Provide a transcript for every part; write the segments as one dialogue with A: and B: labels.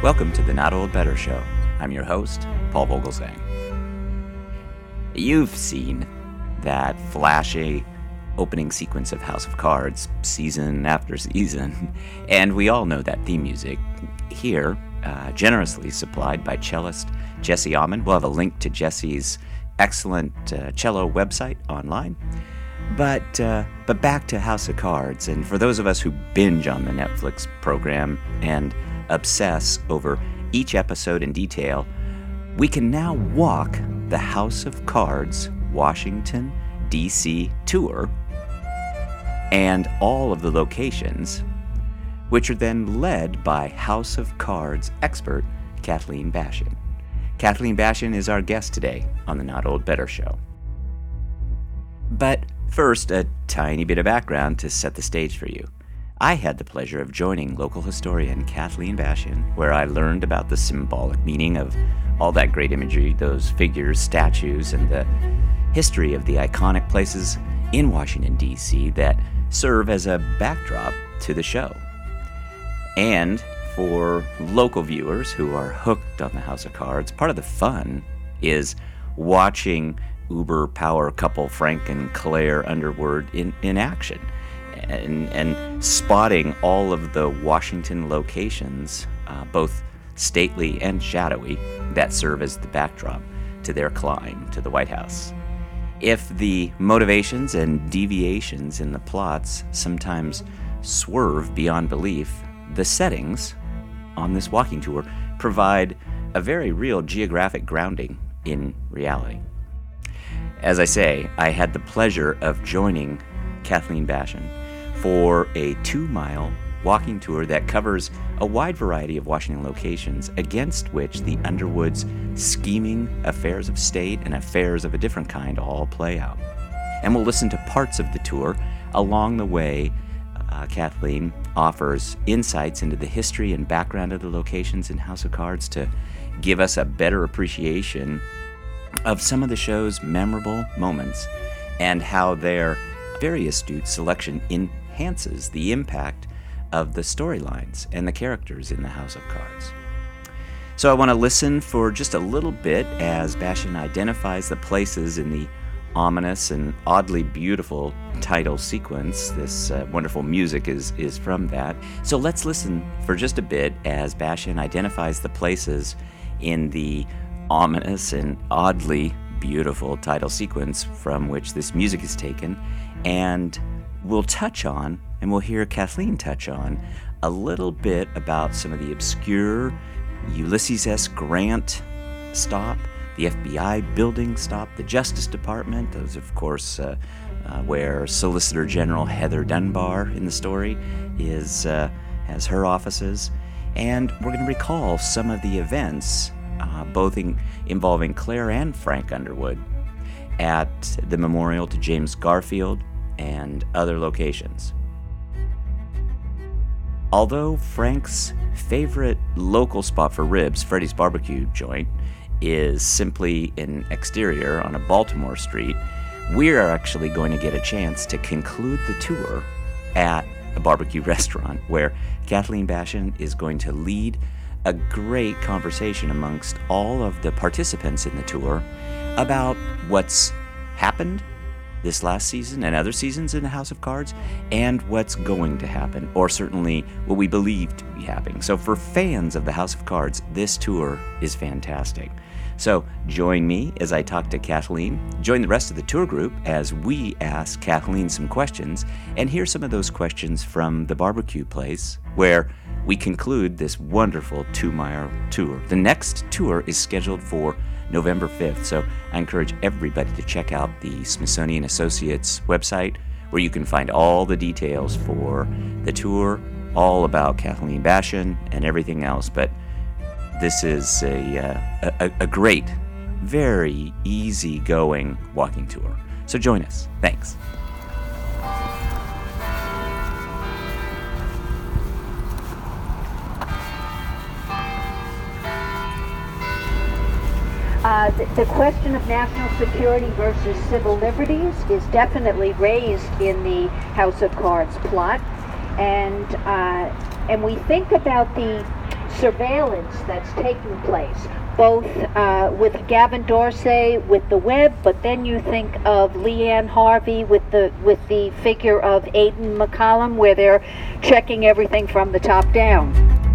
A: Welcome to the Not Old Better Show. I'm your host, Paul Vogelsang. You've seen that flashy opening sequence of House of Cards season after season, and we all know that theme music. Here, generously supplied by cellist Jesse Auman. We'll have a link to Jesse's excellent cello website online. But back to House of Cards, and for those of us who binge on the Netflix program and obsess over each episode in detail, we can now walk the House of Cards Washington, D.C. tour and all of the locations, which are then led by House of Cards expert Kathleen Bashin. Kathleen Bashin is our guest today on the Not Old Better Show. But first, a tiny bit of background to set the stage for you. I had the pleasure of joining local historian Kathleen Bashin, where I learned about the symbolic meaning of all that great imagery, those figures, statues, and the history of the iconic places in Washington, D.C. that serve as a backdrop to the show. And for local viewers who are hooked on the House of Cards, part of the fun is watching uber power couple Frank and Claire Underwood in action and spotting all of the Washington locations, both stately and shadowy, that serve as the backdrop to their climb to the White House. If the motivations and deviations in the plots sometimes swerve beyond belief, the settings on this walking tour provide a very real geographic grounding in reality. As I say, I had the pleasure of joining Kathleen Bashin for a 2-mile walking tour that covers a wide variety of Washington locations against which the Underwoods' scheming affairs of state and affairs of a different kind all play out. And we'll listen to parts of the tour. Along the way, Kathleen offers insights into the history and background of the locations in House of Cards to give us a better appreciation of some of the show's memorable moments and how their very astute selection enhances the impact of the storylines and the characters in the House of Cards. So I want to listen for just a little bit as Bashin identifies the places in the ominous and oddly beautiful title sequence. This wonderful music is from that. So let's listen for just a bit as Bashin identifies the places in the ominous and oddly beautiful title sequence from which this music is taken, and we'll touch on, and we'll hear Kathleen touch on, a little bit about some of the obscure Ulysses S. Grant stop, the FBI building stop, the Justice Department, those of course where Solicitor General Heather Dunbar in the story has her offices, and we're going to recall some of the events both involving Claire and Frank Underwood at the memorial to James Garfield and other locations. Although Frank's favorite local spot for ribs, Freddy's Barbecue Joint, is simply an exterior on a Baltimore street, we are actually going to get a chance to conclude the tour at a barbecue restaurant where Kathleen Bashin is going to lead a great conversation amongst all of the participants in the tour about what's happened this last season and other seasons in the House of Cards, and what's going to happen, or certainly what we believe to be happening. So for fans of the House of Cards, this tour is fantastic. So join me as I talk to Kathleen, join the rest of the tour group as we ask Kathleen some questions, and hear some of those questions from the barbecue place where we conclude this wonderful 2-mile tour. The next tour is scheduled for November 5th, so I encourage everybody to check out the Smithsonian Associates website, where you can find all the details for the tour, all about Kathleen Bashin and everything else. But this is a great, very easy-going walking tour. So join us. Thanks.
B: The question of national security versus civil liberties is definitely raised in the House of Cards plot, and we think about the surveillance that's taking place, both with Gavin Dorsey with the web, but then you think of Leanne Harvey with the figure of Aidan McCollum, where they're checking everything from the top down.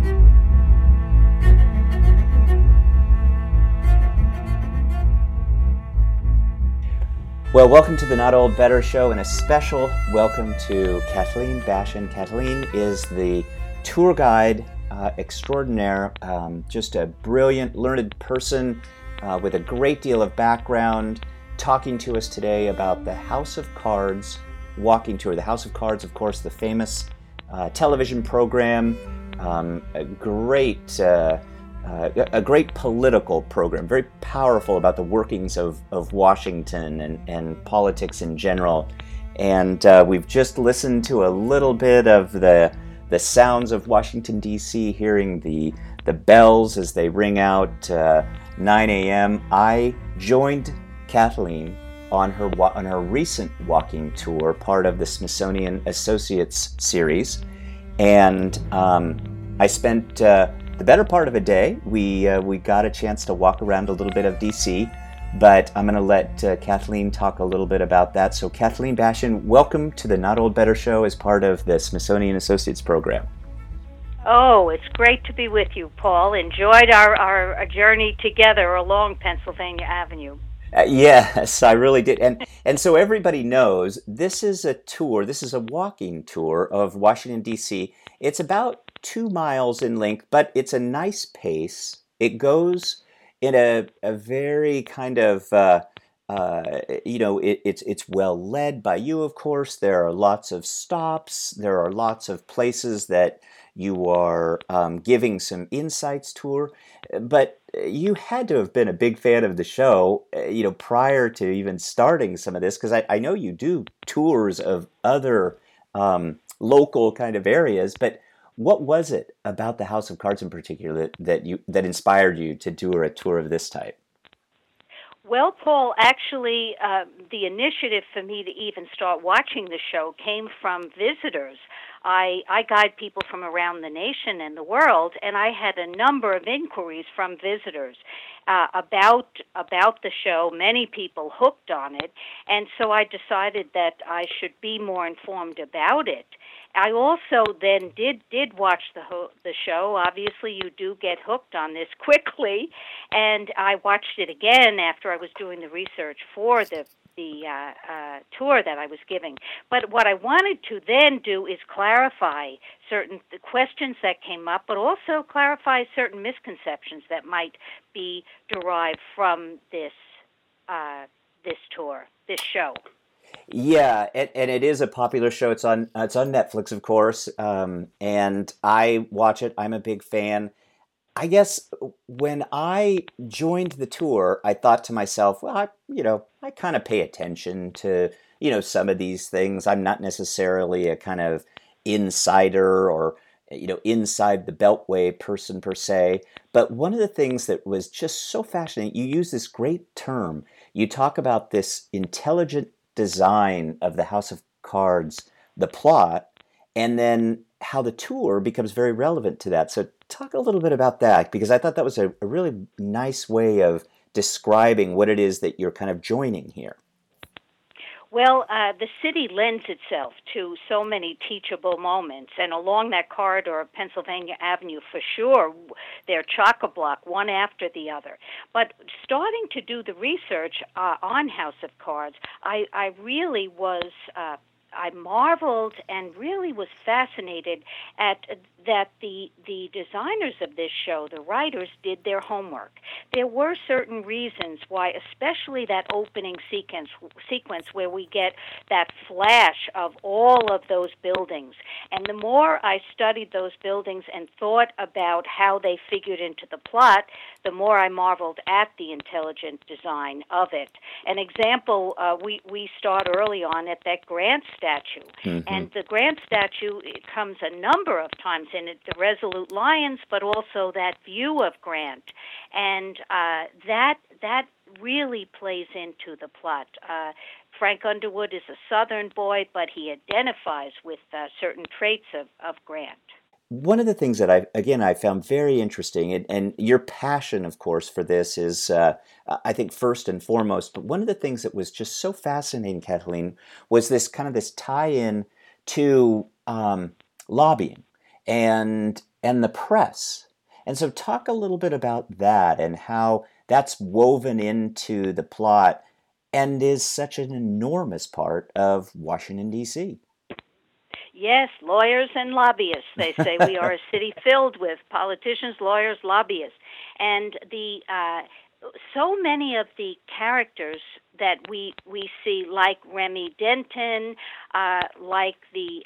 A: Well, welcome to the Not Old Better Show, and a special welcome to Kathleen Bashan. Kathleen is the tour guide extraordinaire, just a brilliant, learned person with a great deal of background, talking to us today about the House of Cards walking tour. The House of Cards, of course, the famous television program, a great political program, very powerful about the workings of Washington and politics in general. And we've just listened to a little bit of the sounds of Washington, D.C., hearing the bells as they ring out 9 a.m. I joined Kathleen on her recent walking tour, part of the Smithsonian Associates series. And I spent the better part of a day. We got a chance to walk around a little bit of D.C., but I'm going to let Kathleen talk a little bit about that. So Kathleen Bashan, welcome to the Not Old Better Show as part of the Smithsonian Associates program.
C: Oh, it's great to be with you, Paul. Enjoyed our journey together along Pennsylvania Avenue.
A: Yes, I really did. And so everybody knows this is a tour, this is a walking tour of Washington, D.C. It's about 2 miles in length, but it's a nice pace. It goes in a very kind of, it's well led by you, of course. There are lots of stops. There are lots of places that you are giving some insights tour. But you had to have been a big fan of the show, prior to even starting some of this, because I know you do tours of other local kind of areas, but what was it about the House of Cards in particular that inspired you to do a tour of this type?
C: Well, Paul, actually, the initiative for me to even start watching the show came from visitors. I guide people from around the nation and the world, and I had a number of inquiries from visitors about the show. Many people hooked on it, and so I decided that I should be more informed about it. I also then did watch the show. Obviously, you do get hooked on this quickly, and I watched it again after I was doing the research for the tour that I was giving. But what I wanted to then do is clarify certain questions that came up, but also clarify certain misconceptions that might be derived from this tour, this show.
A: Yeah, and it is a popular show. It's on Netflix, of course, and I watch it. I'm a big fan. I guess when I joined the tour, I thought to myself, well, I kind of pay attention to, some of these things. I'm not necessarily a kind of insider or, inside the Beltway person per se. But one of the things that was just so fascinating, you use this great term. You talk about this intelligent design of the House of Cards, the plot, and then how the tour becomes very relevant to that. So talk a little bit about that, because I thought that was a really nice way of describing what it is that you're kind of joining here.
C: Well, the city lends itself to so many teachable moments, and along that corridor of Pennsylvania Avenue, for sure, they're chock-a-block, one after the other. But starting to do the research on House of Cards, I really was... I marveled and really was fascinated at that the designers of this show, the writers, did their homework. There were certain reasons why, especially that opening sequence where we get that flash of all of those buildings. And the more I studied those buildings and thought about how they figured into the plot, the more I marveled at the intelligent design of it. An example, we start early on at that Grant statue. Mm-hmm. And the Grant statue, it comes a number of times in it, the Resolute Lions, but also that view of Grant. And that really plays into the plot. Frank Underwood is a Southern boy, but he identifies with certain traits of Grant.
A: One of the things that I found very interesting, and your passion, of course, for this is, I think, first and foremost. But one of the things that was just so fascinating, Kathleen, was this tie-in to lobbying and the press. And so, talk a little bit about that and how that's woven into the plot and is such an enormous part of Washington, D.C.
C: Yes, lawyers and lobbyists. They say we are a city filled with politicians, lawyers, lobbyists, and the so many of the characters that we see, like Remy Denton, like the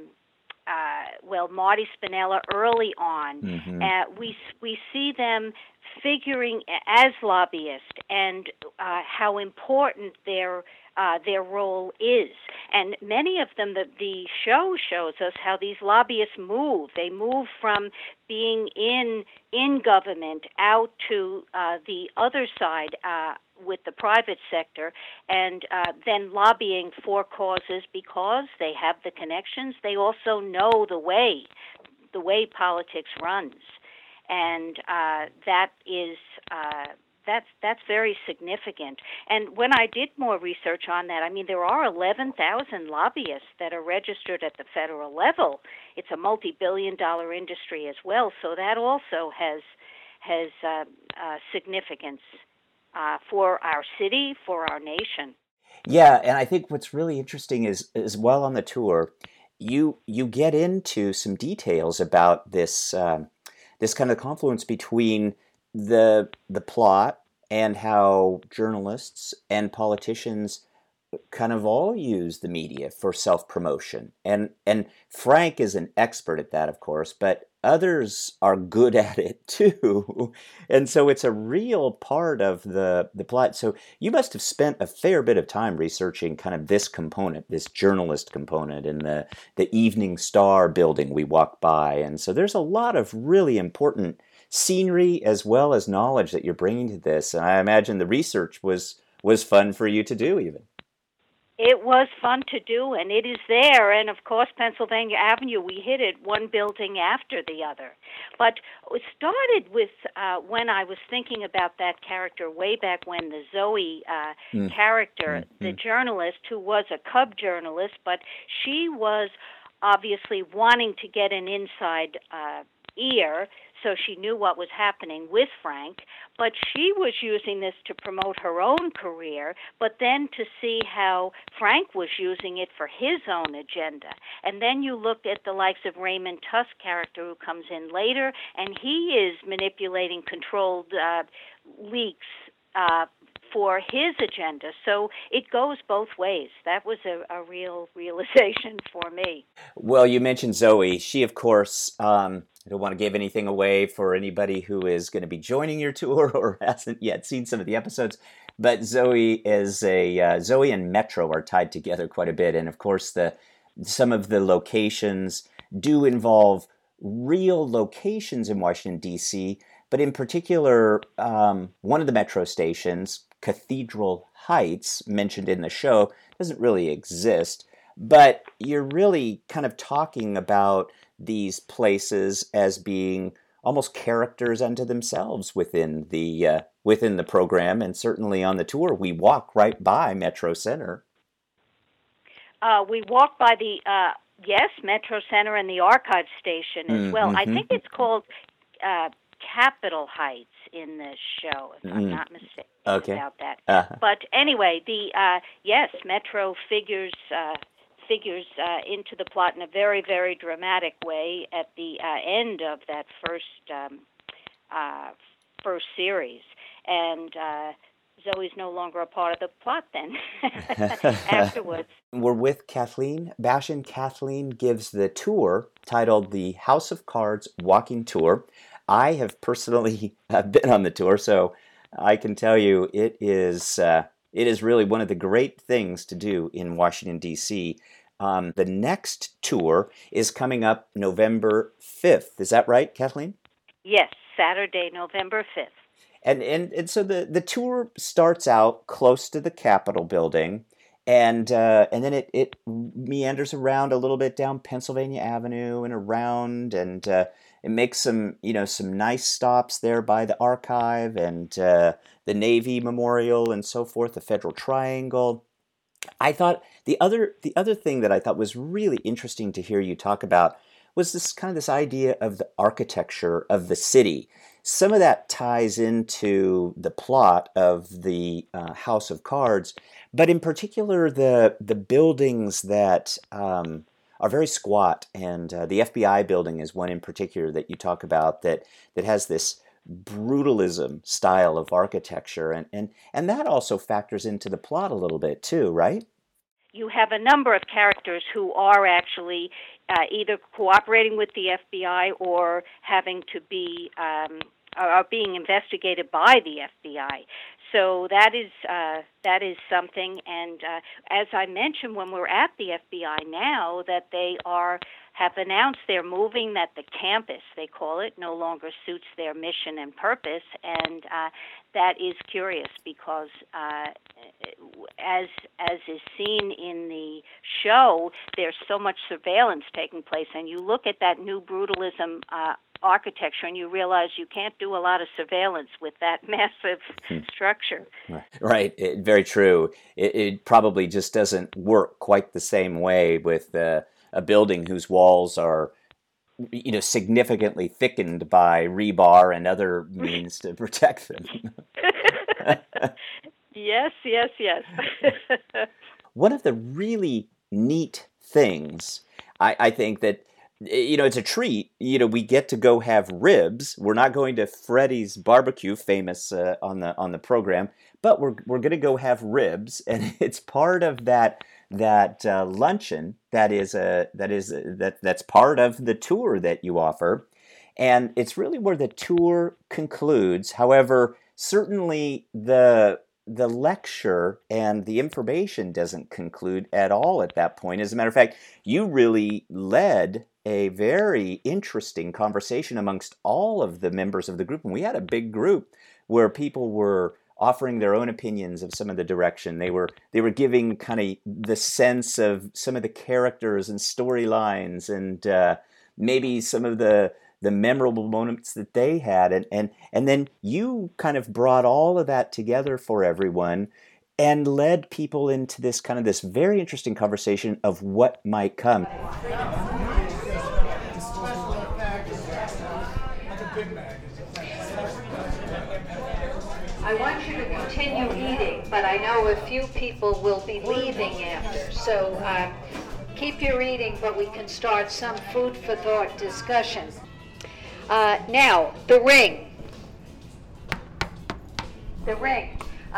C: Marty Spinella early on.
A: Mm-hmm.
C: We see them figuring as lobbyists and how important their role is. And many of them, the show shows us how these lobbyists move. They move from being in government out to the other side with the private sector, and then lobbying for causes because they have the connections. They also know the way politics runs, and that is that's very significant. And when I did more research on that, I mean, there are 11,000 lobbyists that are registered at the federal level. It's a multi-billion-dollar industry as well, so that also has significance for our city, for our nation.
A: Yeah, and I think what's really interesting is as well on the tour, you get into some details about this kind of confluence between the plot and how journalists and politicians kind of all use the media for self-promotion. And Frank is an expert at that, of course, but others are good at it too. And so it's a real part of the plot. So you must have spent a fair bit of time researching kind of this component, this journalist component in the Evening Star building we walked by. And so there's a lot of really important scenery as well as knowledge that you're bringing to this. And I imagine the research was fun for you to do even.
C: It was fun to do, and it is there. And, of course, Pennsylvania Avenue, we hit it one building after the other. But it started with when I was thinking about that character way back when, the Zoe character, the journalist who was a Cub journalist, but she was obviously wanting to get an inside ear, so she knew what was happening with Frank, but she was using this to promote her own career, but then to see how Frank was using it for his own agenda. And then you look at the likes of Raymond Tusk character who comes in later, and he is manipulating controlled leaks for his agenda. So it goes both ways. That was a real realization for me.
A: Well, you mentioned Zoe. She, of course, I don't want to give anything away for anybody who is going to be joining your tour or hasn't yet seen some of the episodes. But Zoe and Metro are tied together quite a bit. And of course, some of the locations do involve real locations in Washington, D.C., but in particular, one of the Metro stations, Cathedral Heights, mentioned in the show, doesn't really exist. But you're really kind of talking about these places as being almost characters unto themselves within the program, and certainly on the tour, we walk right by Metro Center.
C: We walk by the Metro Center and the Archive Station as well. I think it's called Capitol Heights in the show, if I'm not mistaken about that. But anyway, Metro figures into the plot in a very, very dramatic way at the end of that first series, and Zoe's no longer a part of the plot then. Afterwards,
A: we're with Kathleen Bashan. Kathleen gives the tour titled the House of Cards Walking Tour. I have personally been on the tour, so I can tell you it is really one of the great things to do in Washington, D.C. The next tour is coming up November 5th. Is that right, Kathleen?
C: Yes, Saturday, November 5th.
A: And so the tour starts out close to the Capitol building, and then it meanders around a little bit down Pennsylvania Avenue and around, and it makes some nice stops there by the archive and the Navy Memorial and so forth, the Federal Triangle. I thought the other thing that I thought was really interesting to hear you talk about was this idea of the architecture of the city. Some of that ties into the plot of the House of Cards, but in particular the buildings that are very squat, and the FBI building is one in particular that you talk about that has this brutalism style of architecture, and that also factors into the plot a little bit too, right?
C: You have a number of characters who are actually either cooperating with the FBI or having to be are being investigated by the FBI. So that is something. And as I mentioned, when we're at the FBI now, that they have announced they're moving, that the campus, they call it, no longer suits their mission and purpose, and that is curious because as is seen in the show, there's so much surveillance taking place, and you look at that new brutalism architecture and you realize you can't do a lot of surveillance with that massive structure.
A: Right. Very true. It probably just doesn't work quite the same way with a building whose walls are significantly thickened by rebar and other means to protect them.
C: Yes.
A: One of the really neat things, I think that, it's a treat. We get to go have ribs. We're not going to Freddy's Barbecue, famous on the program, but we're going to go have ribs, and it's part of that luncheon that's part of the tour that you offer, and it's really where the tour concludes. However, certainly the lecture and the information doesn't conclude at all at that point. As a matter of fact, you really led a very interesting conversation amongst all of the members of the group, and we had a big group where people were offering their own opinions of some of the direction. They were giving kind of the sense of some of the characters and storylines, and maybe some of the memorable moments that they had, and then you kind of brought all of that together for everyone and led people into this very interesting conversation of what might come.
B: I want you to continue eating, but I know a few people will be leaving after. So keep your eating, but we can start some food for thought discussion. Now, The Ring. The Ring.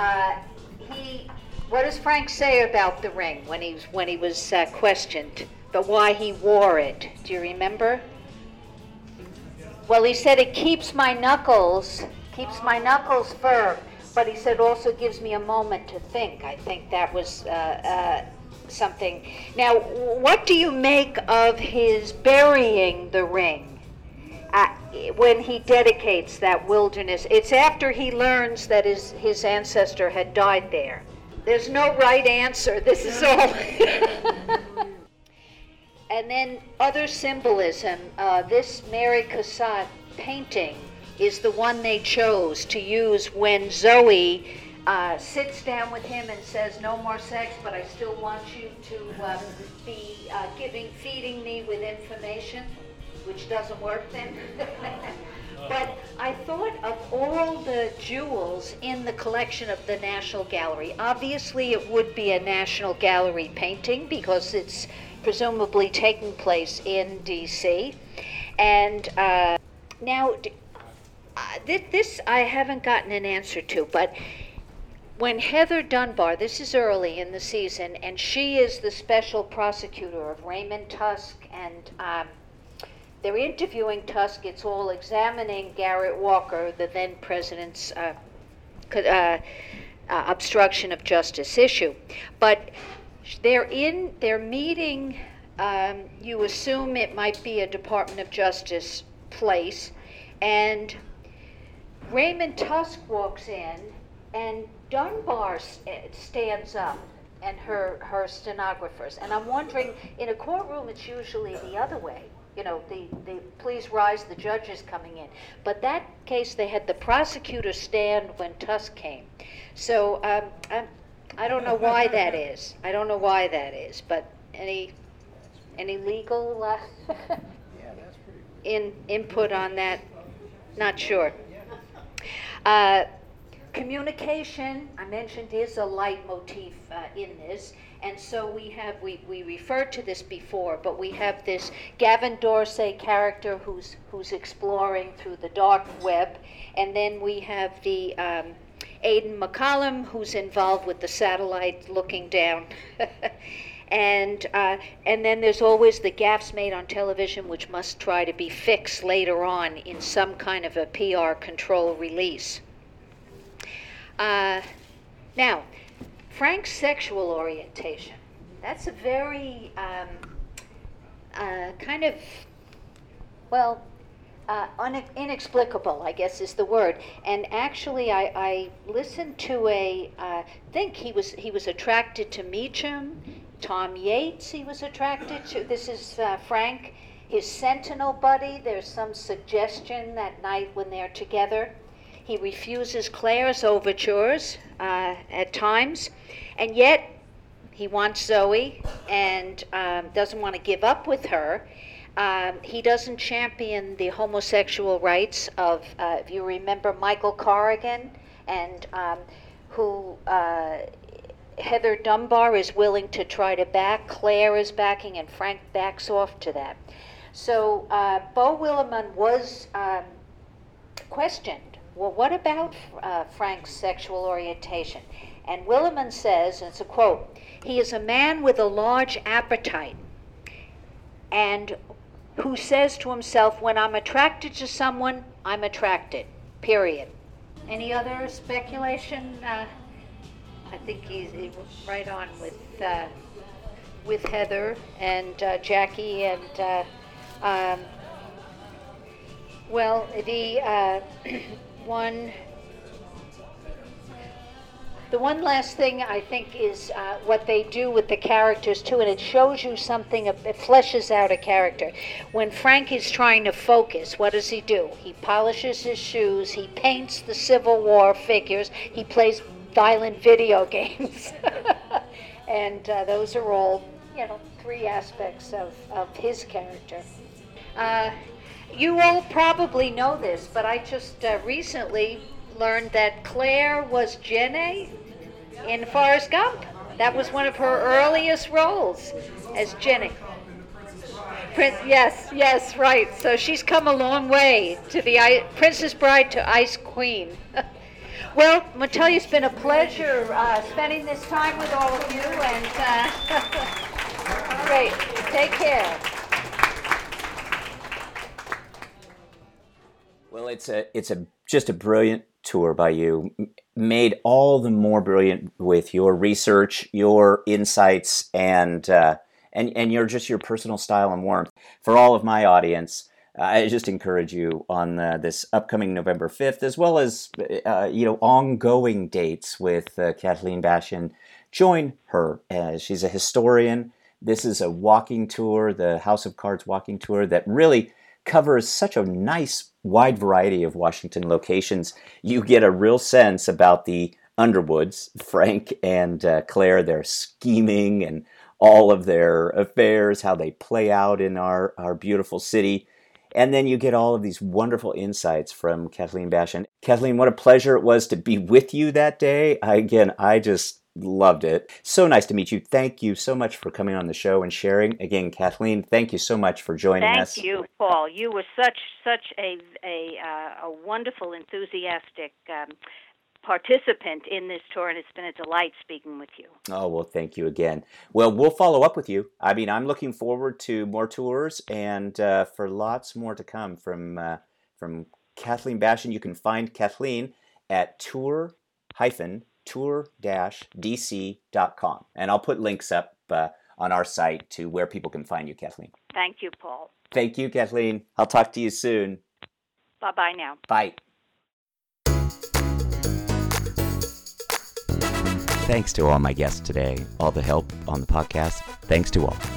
B: What does Frank say about The Ring when he was questioned, but why he wore it? Do you remember? Well, he said it keeps my knuckles firm, but he said also gives me a moment to think. I think that was something. Now, what do you make of his burying the ring when he dedicates that wilderness? It's after he learns that his ancestor had died there. There's no right answer. This is all. And then other symbolism. This Mary Cassatt painting is the one they chose to use when Zoe sits down with him and says, "No more sex, but I still want you to be feeding me with information," which doesn't work then. But I thought of all the jewels in the collection of the National Gallery. Obviously, it would be a National Gallery painting because it's presumably taking place in D.C. And now, this I haven't gotten an answer to, but when Heather Dunbar, this is early in the season, and she is the special prosecutor of Raymond Tusk, and they're interviewing Tusk. It's all examining Garrett Walker, the then president's obstruction of justice issue. But they're meeting, you assume it might be a Department of Justice place, and Raymond Tusk walks in, and Dunbar stands up her stenographers. And I'm wondering, in a courtroom, it's usually the other way. The please rise, the judge is coming in. But that case, they had the prosecutor stand when Tusk came. So I don't know why that is. But any legal input on that? Not sure. Communication, I mentioned, is a leitmotif in this, and so we referred to this before, but we have this Gavin Dorsey character who's exploring through the dark web, and then we have the Aidan McCollum who's involved with the satellite looking down. And then there's always the gaffes made on television, which must try to be fixed later on in some kind of a PR control release. Now, Frank's sexual orientation. That's a very inexplicable, I guess is the word. And actually, I listened to I think he was attracted to Meacham. Tom Yates he was attracted to. This is Frank, his Sentinel buddy. There's some suggestion that night when they're together. He refuses Claire's overtures at times, and yet he wants Zoe and doesn't want to give up with her. He doesn't champion the homosexual rights of, if you remember, Michael Corrigan, and who Heather Dunbar is willing to try to back. Claire is backing, and Frank backs off to that. So Beau Willimon was questioned. Well, what about Frank's sexual orientation? And Willimon says, and it's a quote, "He is a man with a large appetite and who says to himself, when I'm attracted to someone, I'm attracted, period." Any other speculation? I think he's right on with Heather and Jackie and well, the one last thing I think is what they do with the characters too, and it shows you something, it fleshes out a character. When Frank is trying to focus, what does he do? He polishes his shoes, he paints the Civil War figures, he plays violent video games. And those are all, three aspects of his character. You all probably know this, but I just recently learned that Claire was Jenny in Forrest Gump. That was one of her earliest roles as Jenny. Yes, right. So she's come a long way to the Princess Bride to Ice Queen. Well, Montelia, it's been a pleasure spending this time with all of you, and great. Take care.
A: Well, it's just a brilliant tour by you, made all the more brilliant with your research, your insights, and your personal style and warmth. For all of my audience, I just encourage you on this upcoming November 5th, as well as ongoing dates with Kathleen Bashan. Join her. She's a historian. This is a walking tour, the House of Cards walking tour, that really covers such a nice wide variety of Washington locations. You get a real sense about the Underwoods, Frank and Claire, their scheming and all of their affairs, how they play out in our beautiful city. And then you get all of these wonderful insights from Kathleen Bashan. Kathleen, what a pleasure it was to be with you that day. I just loved it. So nice to meet you. Thank you so much for coming on the show and sharing. Again, Kathleen, thank you so much for joining us.
C: Thank you, Paul. You were such a wonderful, enthusiastic participant in this tour, and it's been a delight speaking with you.
A: Oh, well, thank you again. Well, we'll follow up with you. I'm looking forward to more tours and for lots more to come from Kathleen Bashan. You can find Kathleen at tour-dc.com. And I'll put links up on our site to where people can find you, Kathleen.
C: Thank you, Paul.
A: Thank you, Kathleen. I'll talk to you soon.
C: Bye-bye now.
A: Bye. Thanks to all my guests today, all the help on the podcast. Thanks to all.